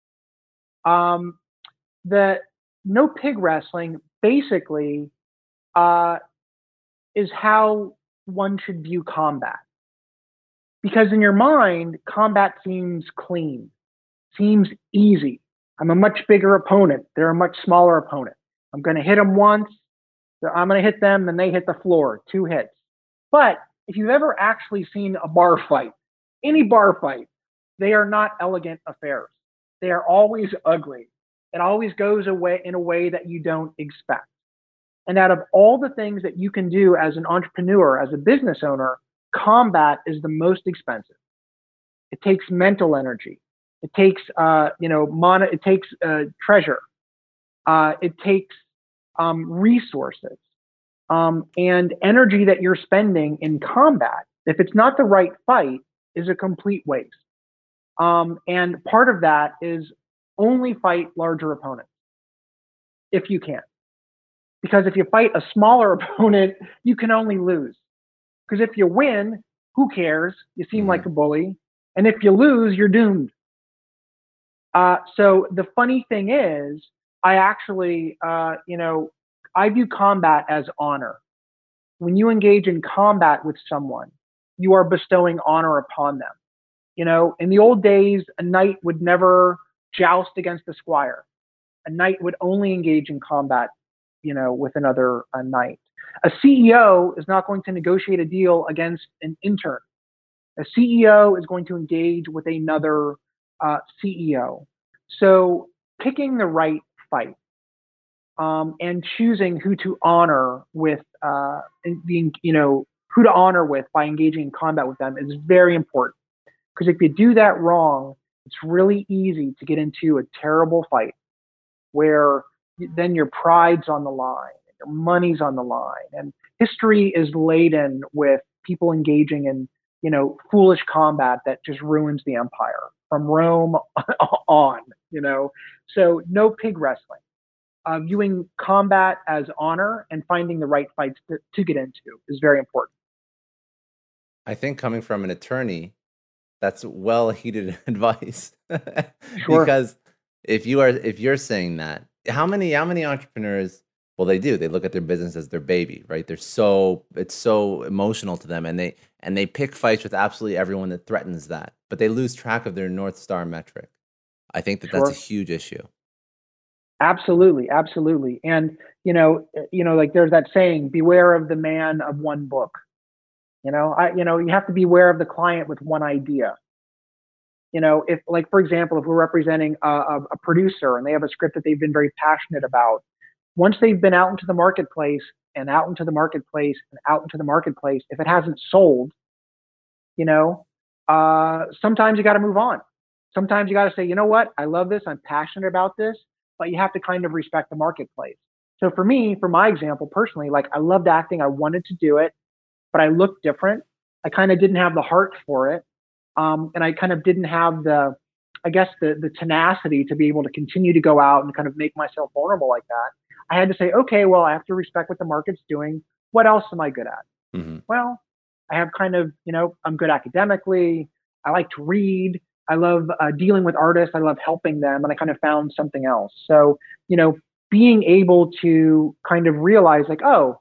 B: The no pig wrestling basically is how one should view combat. Because in your mind, combat seems clean, seems easy. I'm a much bigger opponent. They're a much smaller opponent. I'm going to hit them once. I'm going to hit them and they hit the floor, 2 hits. But if you've ever actually seen a bar fight, any bar fight, they are not elegant affairs. They are always ugly. It always goes away in a way that you don't expect. And out of all the things that you can do as an entrepreneur, as a business owner, combat is the most expensive. It takes mental energy. It takes, it takes treasure. It takes resources and energy that you're spending in combat. If it's not the right fight, is a complete waste. And part of that is only fight larger opponents if you can. Because if you fight a smaller opponent, you can only lose. Because if you win, who cares? You seem like a bully. And if you lose, you're doomed. So the funny thing is, I actually, I view combat as honor. When you engage in combat with someone, you are bestowing honor upon them. In the old days, a knight would never joust against a squire. A knight would only engage in combat, with another knight. A CEO is not going to negotiate a deal against an intern. A CEO is going to engage with another CEO. So picking the right fight and choosing who to honor with, who to honor with by engaging in combat with them is very important. Because if you do that wrong, it's really easy to get into a terrible fight where then your pride's on the line, your money's on the line, and history is laden with people engaging in, foolish combat that just ruins the empire from Rome on, So no pig wrestling. Viewing combat as honor and finding the right fights to get into is very important.
A: I think coming from an attorney, that's well-heeded advice.
B: Sure.
A: Because if you're saying that, how many entrepreneurs, well, they look at their business as their baby, right? It's so emotional to them, and they pick fights with absolutely everyone that threatens that, but they lose track of their North Star metric. I think that that's a huge issue.
B: Absolutely. And, like there's that saying, beware of the man of one book. You have to beware of the client with one idea. If, like, for example, if we're representing a producer and they have a script that they've been very passionate about, once they've been out into the marketplace and out into the marketplace and out into the marketplace, if it hasn't sold, sometimes you got to move on. Sometimes you got to say, you know what, I love this, I'm passionate about this, but you have to kind of respect the marketplace. So for me, for my example, personally, like I loved acting, I wanted to do it, but I looked different. I kind of didn't have the heart for it. And I kind of didn't have the tenacity to be able to continue to go out and kind of make myself vulnerable like that. I had to say, okay, well, I have to respect what the market's doing. What else am I good at? Mm-hmm. Well, I have kind of, I'm good academically. I like to read. I love dealing with artists. I love helping them. And I kind of found something else. So, being able to kind of realize like,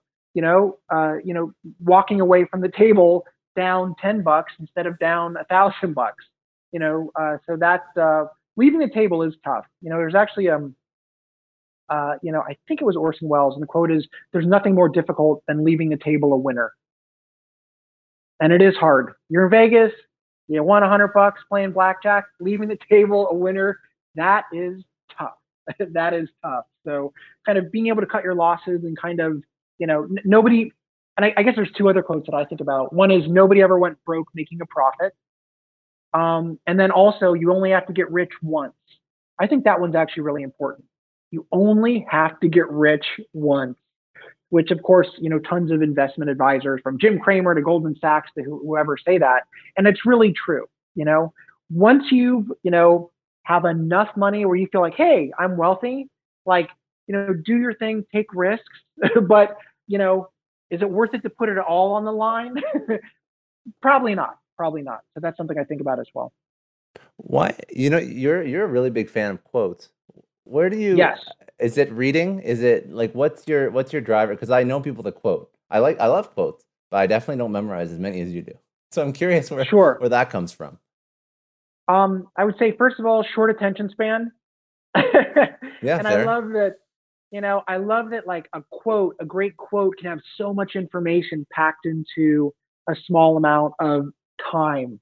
B: walking away from the table down $10 instead of down $1,000, so that's, leaving the table is tough. There's actually, I think it was Orson Welles, and the quote is, there's nothing more difficult than leaving the table a winner. And it is hard. You're in Vegas, you won $100 playing blackjack, leaving the table a winner. That is tough. That is tough. So kind of being able to cut your losses and kind of, nobody, and I guess there's two other quotes that I think about. One is, nobody ever went broke making a profit. And then also, you only have to get rich once. I think that one's actually really important. You only have to get rich once, which of course, tons of investment advisors from Jim Cramer to Goldman Sachs to whoever say that. And it's really true. Once you've, have enough money where you feel like, hey, I'm wealthy, like, do your thing, take risks, but, is it worth it to put it all on the line? Probably not. So that's something I think about as well.
A: Why? You're a really big fan of quotes. Where do you?
B: Yes.
A: Is it reading? Is it like what's your driver? Because I know people that quote. I love quotes, but I definitely don't memorize as many as you do. So I'm curious where that comes from.
B: I would say, first of all, short attention span.
A: Yeah,
B: and
A: fair.
B: I love that like a great quote can have so much information packed into a small amount of time,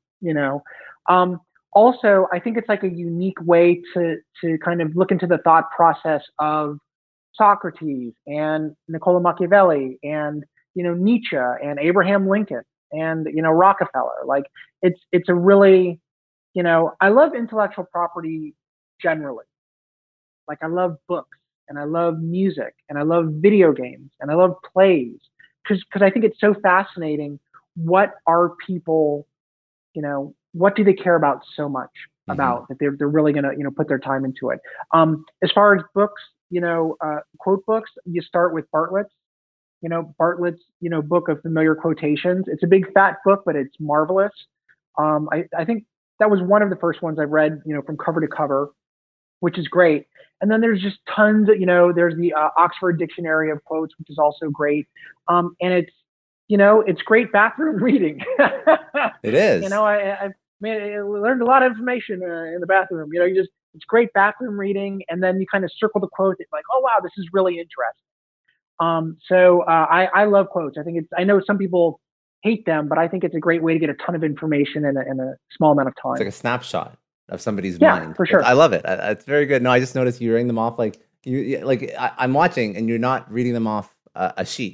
B: Also, I think it's like a unique way to kind of look into the thought process of Socrates and Niccolo Machiavelli and, Nietzsche and Abraham Lincoln and, Rockefeller. Like it's a really, I love intellectual property generally. Like I love books and I love music and I love video games and I love plays because I think it's so fascinating. What are people, what do they care about so much about that they're really going to, put their time into it? As far as books, quote books, you start with Bartlett's, Bartlett's, book of familiar quotations. It's a big fat book, but it's marvelous. I think that was one of the first ones I read, from cover to cover, which is great. And then there's just tons of, there's the Oxford Dictionary of Quotes, which is also great. And it's great bathroom reading.
A: It is.
B: I learned a lot of information in the bathroom. It's great bathroom reading, and then you kind of circle the quote. It's like, oh wow, this is really interesting. So I love quotes. I know some people hate them, but I think it's a great way to get a ton of information in a small amount of time.
A: It's like a snapshot of somebody's mind.
B: Yeah, for sure.
A: I love it. It's very good. No, I just noticed you reading them off I'm watching, and you're not reading them off a sheet.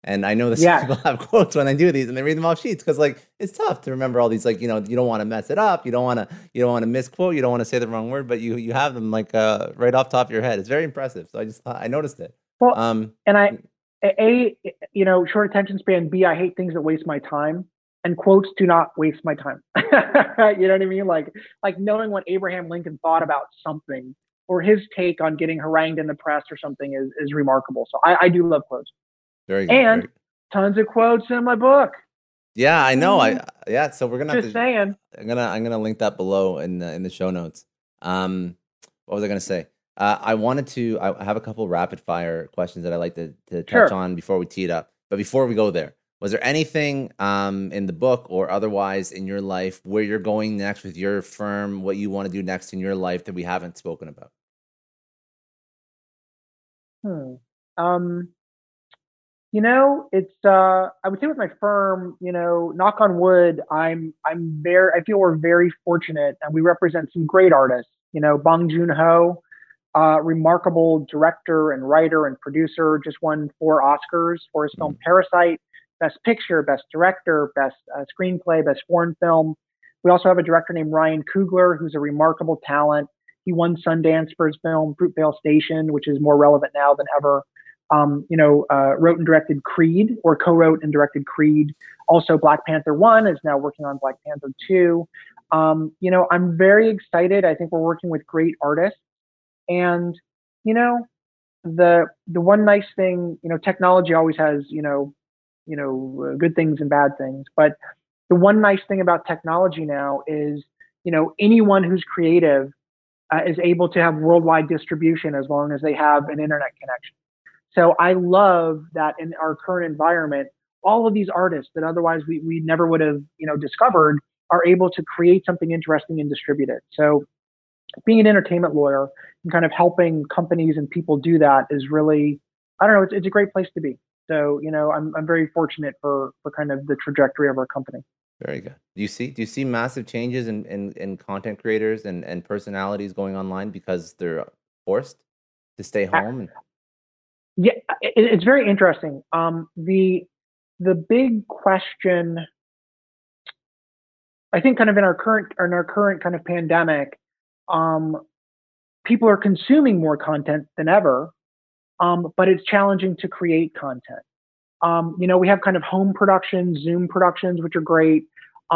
A: And I know that some
B: Yes.
A: people have quotes when I do these and they read them off sheets because like it's tough to remember all these, like, you don't want to mess it up. You don't want to misquote. You don't want to say the wrong word, but you have them like right off the top of your head. It's very impressive. So I just thought I noticed it.
B: Well,
A: Um,
B: and A, short attention span. B, I hate things that waste my time. And quotes do not waste my time. You know what I mean? Like knowing what Abraham Lincoln thought about something or his take on getting harangued in the press or something is remarkable. So I do love quotes.
A: Very good. Very
B: And
A: good.
B: tons of quotes in my book.
A: Yeah, I know.
B: Mm,
A: Yeah. So we're gonna have
B: just
A: to.
B: saying.
A: I'm gonna link that below in the show notes. What was I gonna say? I have a couple rapid fire questions that I like to touch
B: Sure.
A: on before we tee it up. But before we go there, was there anything in the book or otherwise in your life where you're going next with your firm, what you want to do next in your life that we haven't spoken about?
B: Hmm. Um, it's I would say with my firm, knock on wood, I feel we're very fortunate and we represent some great artists. Bong Joon-ho, remarkable director and writer and producer, just won 4 Oscars for his film
A: Mm,
B: Parasite, Best Picture, Best Director, Best Screenplay, Best Foreign Film. We also have a director named Ryan Coogler, who's a remarkable talent. He won Sundance for his film Fruitvale Station, which is more relevant now than ever. Wrote and directed Creed, or co-wrote and directed Creed. Also, Black Panther 1 is now working on Black Panther 2. I'm very excited. I think we're working with great artists. And, you know, the one nice thing, technology always has, good things and bad things. But the one nice thing about technology now is, anyone who's creative is able to have worldwide distribution as long as they have an internet connection. So I love that in our current environment, all of these artists that otherwise we never would have, discovered are able to create something interesting and distribute it. So being an entertainment lawyer and kind of helping companies and people do that is really, I don't know, it's a great place to be. So, I'm very fortunate for kind of the trajectory of our company.
A: very good. Do you see massive changes in content creators and personalities going online because they're forced to stay
B: Uh,
A: home? And
B: Yeah, it's very interesting. The big question, I think, kind of in our current kind of pandemic, um, people are consuming more content than ever, but it's challenging to create content. We have kind of home productions, Zoom productions, which are great.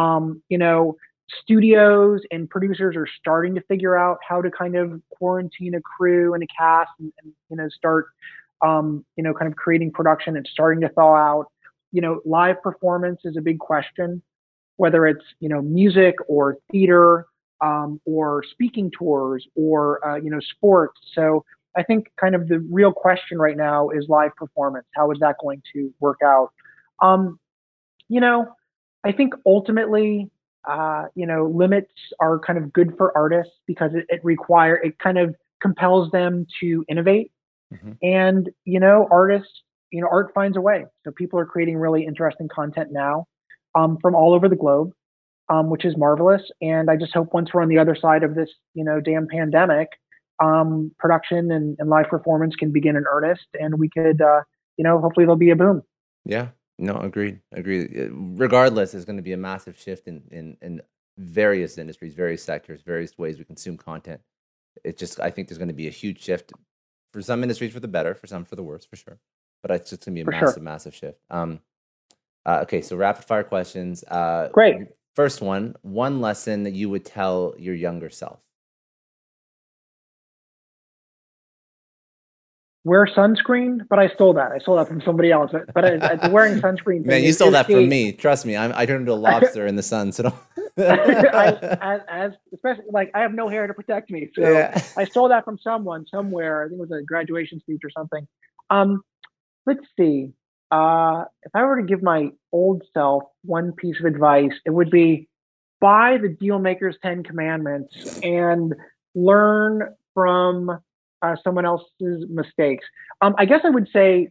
B: Studios and producers are starting to figure out how to kind of quarantine a crew and a cast and start, kind of creating production. It's starting to thaw out. Live performance is a big question, whether it's, music or theater, or speaking tours or, sports. So I think kind of the real question right now is live performance. How is that going to work out? Um, you know, I think ultimately, limits are kind of good for artists because it kind of compels them to innovate.
A: Mhm.
B: And, artists, art finds a way. So people are creating really interesting content now, from all over the globe, which is marvelous. And I just hope once we're on the other side of this, damn pandemic, production and live performance can begin in earnest, and we could, hopefully there'll be a boom.
A: Yeah. No, agreed. Agreed. Regardless, there's going to be a massive shift in various industries, various sectors, various ways we consume content. I think there's going to be a huge shift for some industries for the better, for some for the worse, for sure. But it's just going to be a
B: For sure.
A: massive, massive shift. Okay, so rapid fire questions.
B: Great.
A: First one lesson that you would tell your younger self.
B: Wear sunscreen, but I stole that. I stole that from somebody else. But the wearing sunscreen
A: Man,
B: thing
A: you stole
B: is
A: that from
B: key.
A: me. Trust me, I turned into a lobster in the sun. So don't.
B: as especially like I have no hair to protect me, so
A: Yeah.
B: I stole that from someone somewhere. I think it was a graduation speech or something. Um, let's see. If I were to give my old self one piece of advice, it would be buy the Dealmaker's 10 Commandments and learn from someone else's mistakes. I guess I would say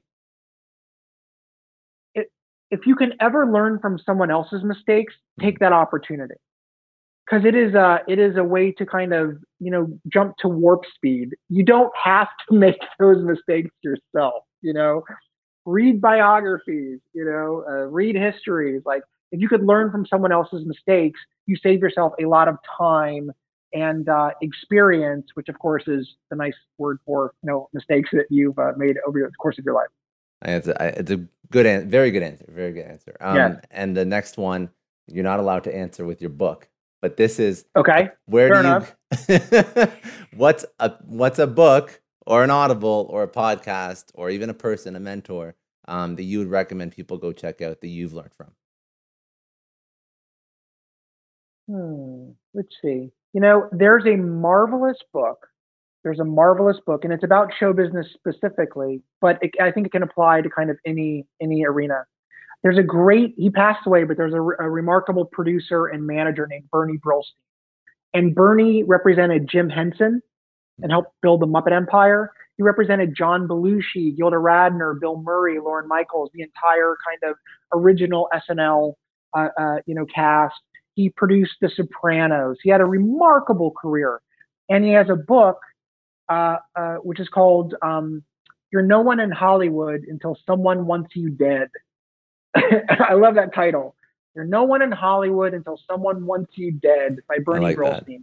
B: it, if you can ever learn from someone else's mistakes, take that opportunity because it is a way to kind of jump to warp speed. You don't have to make those mistakes yourself. read biographies, read histories. Like if you could learn from someone else's mistakes, you save yourself a lot of time and experience, which of course is the nice word for mistakes that you've made over the course of your life.
A: It's a good answer, very good answer, very good answer.
B: Yeah.
A: And the next one, you're not allowed to answer with your book, but this is
B: okay.
A: Where
B: Fair
A: do you?
B: enough.
A: What's a book or an Audible or a podcast or even a person, a mentor, that you would recommend people go check out that you've learned from?
B: Let's see. There's a marvelous book. And it's about show business specifically, but I think it can apply to kind of any arena. He passed away, but there's a remarkable producer and manager named Bernie Brillstein. And Bernie represented Jim Henson and helped build the Muppet Empire. He represented John Belushi, Gilda Radner, Bill Murray, Lorne Michaels, the entire kind of original SNL, cast. He produced The Sopranos. He had a remarkable career. And he has a book, which is called You're No One in Hollywood Until Someone Wants You Dead. I love that title. You're No One in Hollywood Until Someone Wants You Dead by Bernie Brillstein.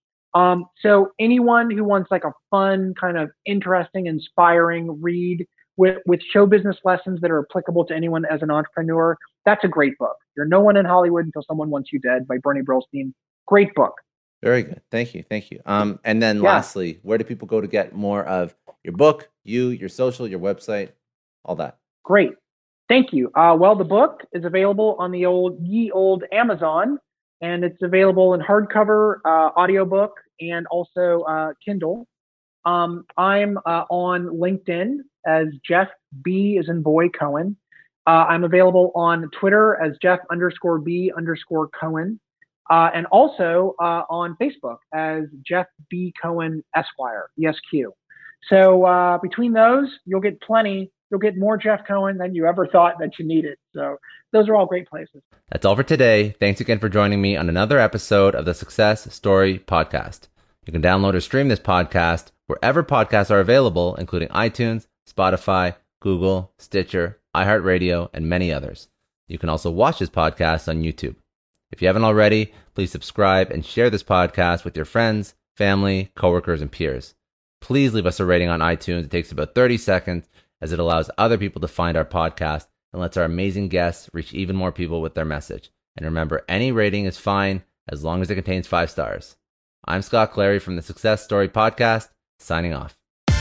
B: So anyone who wants like a fun, kind of interesting, inspiring read with show business lessons that are applicable to anyone as an entrepreneur, that's a great book. You're No One in Hollywood Until Someone Wants You Dead by Bernie Brillstein. Great book.
A: Very good. Thank you. And then lastly, where do people go to get more of your book, your social, your website, all that?
B: Great. Thank you. Well, the book is available on the old Amazon, and it's available in hardcover, audiobook, and also Kindle. I'm on LinkedIn as Jeff B as in boy Cohen. I'm available on Twitter as Jeff_B_Cohen. And also on Facebook as Jeff B. Cohen Esquire, ESQ. So between those, you'll get plenty. You'll get more Jeff Cohen than you ever thought that you needed. So those are all great places.
A: That's all for today. Thanks again for joining me on another episode of the Success Story Podcast. You can download or stream this podcast wherever podcasts are available, including iTunes, Spotify, Google, Stitcher, iHeartRadio, and many others. You can also watch this podcast on YouTube. If you haven't already, please subscribe and share this podcast with your friends, family, coworkers, and peers. Please leave us a rating on iTunes. It takes about 30 seconds as it allows other people to find our podcast and lets our amazing guests reach even more people with their message. And remember, any rating is fine as long as it contains 5 stars. I'm Scott Clary from the Success Story Podcast, signing off.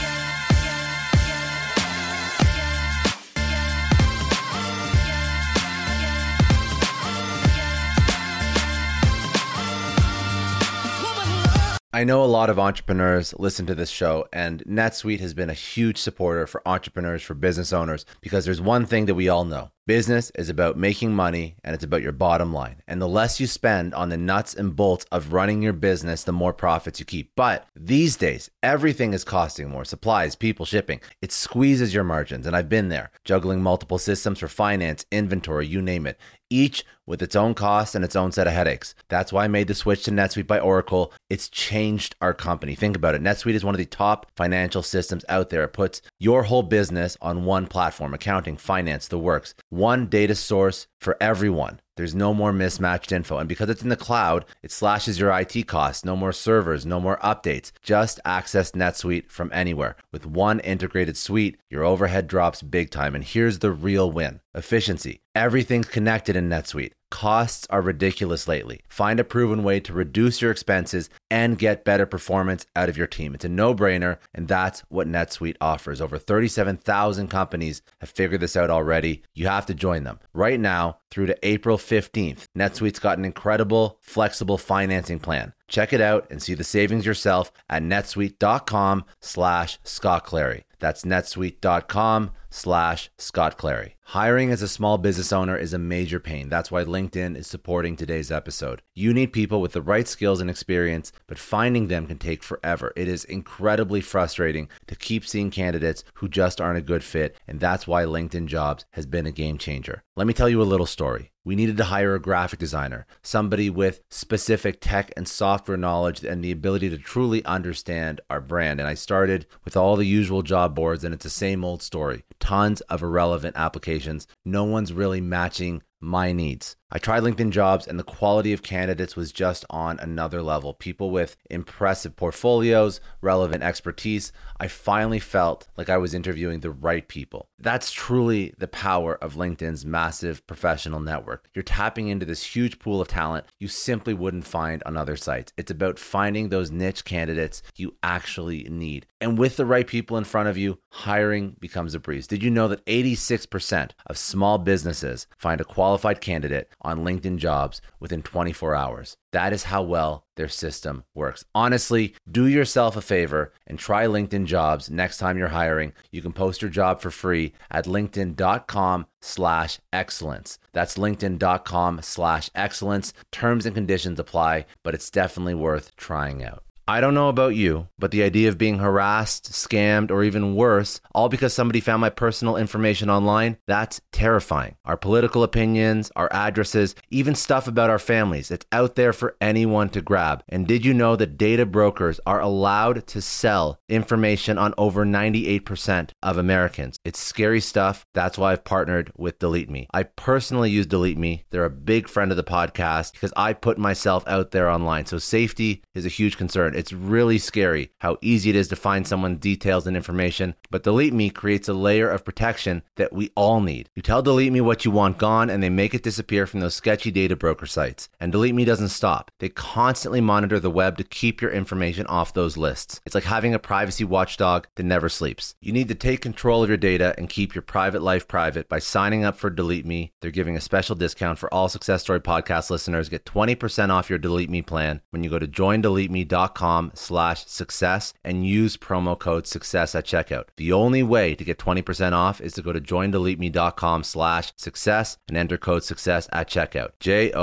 A: I know a lot of entrepreneurs listen to this show, and NetSuite has been a huge supporter for entrepreneurs, for business owners, because there's one thing that we all know. Business is about making money, and it's about your bottom line. And the less you spend on the nuts and bolts of running your business, the more profits you keep. But these days, everything is costing more. Supplies, people, shipping. It squeezes your margins, and I've been there, juggling multiple systems for finance, inventory, you name it, each with its own costs and its own set of headaches. That's why I made the switch to NetSuite by Oracle. It's changed our company. Think about it. NetSuite is one of the top financial systems out there. It puts your whole business on one platform, accounting, finance, the works. One data source for everyone. There's no more mismatched info. And because it's in the cloud, it slashes your IT costs. No more servers, no more updates. Just access NetSuite from anywhere. With one integrated suite, your overhead drops big time. And here's the real win. Efficiency. Everything's connected in NetSuite. Costs are ridiculous lately. Find a proven way to reduce your expenses and get better performance out of your team. It's a no-brainer, and that's what NetSuite offers. Over 37,000 companies have figured this out already. You have to join them. Right now, through to April 15th, NetSuite's got an incredible, flexible financing plan. Check it out and see the savings yourself at netsuite.com/Scott Clary. That's netsuite.com/Scott Clary. Hiring as a small business owner is a major pain. That's why LinkedIn is supporting today's episode. You need people with the right skills and experience, but finding them can take forever. It is incredibly frustrating to keep seeing candidates who just aren't a good fit, and that's why LinkedIn Jobs has been a game changer. Let me tell you a little story. We needed to hire a graphic designer, somebody with specific tech and software knowledge and the ability to truly understand our brand. And I started with all the usual job boards, and it's the same old story. Tons of irrelevant applications. No one's really matching my needs. I tried LinkedIn Jobs and the quality of candidates was just on another level. People with impressive portfolios, relevant expertise. I finally felt like I was interviewing the right people. That's truly the power of LinkedIn's massive professional network. You're tapping into this huge pool of talent you simply wouldn't find on other sites. It's about finding those niche candidates you actually need. And with the right people in front of you, hiring becomes a breeze. Did you know that 86% of small businesses find a qualified candidate on LinkedIn Jobs within 24 hours? That is how well their system works. Honestly, do yourself a favor and try LinkedIn Jobs next time you're hiring. You can post your job for free at linkedin.com/excellence. That's linkedin.com/excellence. Terms and conditions apply, but it's definitely worth trying out. I don't know about you, but the idea of being harassed, scammed, or even worse, all because somebody found my personal information online, that's terrifying. Our political opinions, our addresses, even stuff about our families, it's out there for anyone to grab. And did you know that data brokers are allowed to sell information on over 98% of Americans? It's scary stuff. That's why I've partnered with Delete Me. I personally use Delete Me. They're a big friend of the podcast because I put myself out there online. So safety is a huge concern. It's really scary how easy it is to find someone's details and information, but Delete Me creates a layer of protection that we all need. You tell Delete Me what you want gone, and they make it disappear from those sketchy data broker sites. And Delete Me doesn't stop. They constantly monitor the web to keep your information off those lists. It's like having a privacy watchdog that never sleeps. You need to take control of your data and keep your private life private by signing up for Delete Me. They're giving a special discount for all Success Story podcast listeners. Get 20% off your Delete Me plan when you go to joindeleteme.com/success and use promo code success at checkout. The only way to get 20% off is to go to joindeleteme.com/success and enter code success at checkout.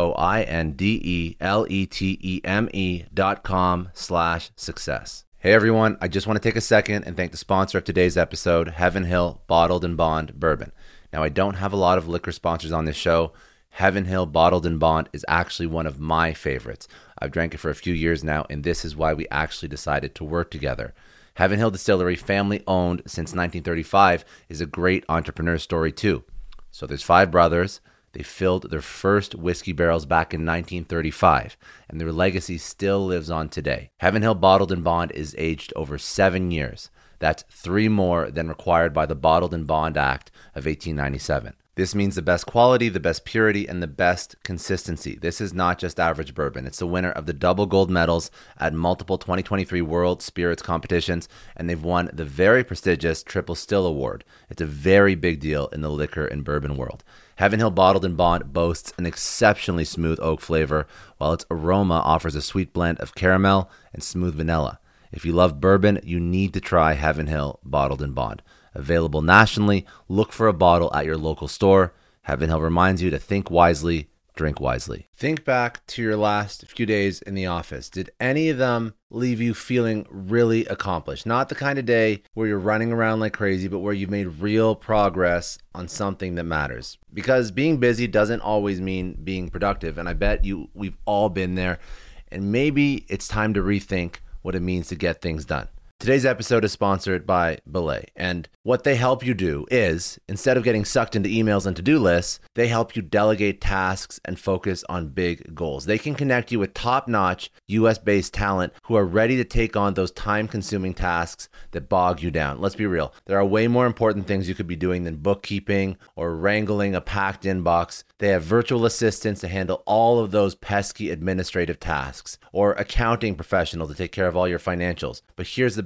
A: joindeleteme.com/success. Hey everyone, I just want to take a second and thank the sponsor of today's episode, Heaven Hill Bottled and Bond Bourbon. Now, I don't have a lot of liquor sponsors on this show. Heaven Hill Bottled and Bond is actually one of my favorites. I've drank it for a few years now, and this is why we actually decided to work together. Heaven Hill Distillery, family owned since 1935, is a great entrepreneur story too. So there's 5 brothers. They filled their first whiskey barrels back in 1935, and their legacy still lives on today. Heaven Hill Bottled and Bond is aged over 7 years. That's 3 more than required by the Bottled and Bond Act of 1897. This means the best quality, the best purity, and the best consistency. This is not just average bourbon. It's the winner of the double gold medals at multiple 2023 World Spirits competitions, and they've won the very prestigious Triple Still Award. It's a very big deal in the liquor and bourbon world. Heaven Hill Bottled and Bond boasts an exceptionally smooth oak flavor, while its aroma offers a sweet blend of caramel and smooth vanilla. If you love bourbon, you need to try Heaven Hill Bottled and Bond. Available nationally, look for a bottle at your local store. Heaven Hill reminds you to think wisely, drink wisely. Think back to your last few days in the office. Did any of them leave you feeling really accomplished? Not the kind of day where you're running around like crazy, but where you've made real progress on something that matters. Because being busy doesn't always mean being productive, and I bet we've all been there. And maybe it's time to rethink what it means to get things done. Today's episode is sponsored by Belay, and what they help you do is, instead of getting sucked into emails and to-do lists, they help you delegate tasks and focus on big goals. They can connect you with top-notch US-based talent who are ready to take on those time-consuming tasks that bog you down. Let's be real. There are way more important things you could be doing than bookkeeping or wrangling a packed inbox. They have virtual assistants to handle all of those pesky administrative tasks, or accounting professionals to take care of all your financials. But here's the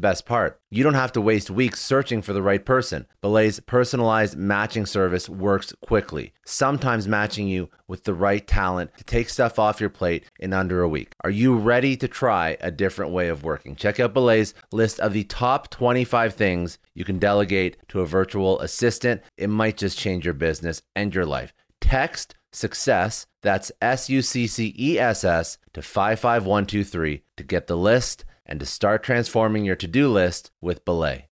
A: best part. You don't have to waste weeks searching for the right person. Belay's personalized matching service works quickly, sometimes matching you with the right talent to take stuff off your plate in under a week. Are you ready to try a different way of working? Check out Belay's list of the top 25 things you can delegate to a virtual assistant. It might just change your business and your life. Text SUCCESS, that's SUCCESS, to 55123 to get the list and to start transforming your to-do list with Belay.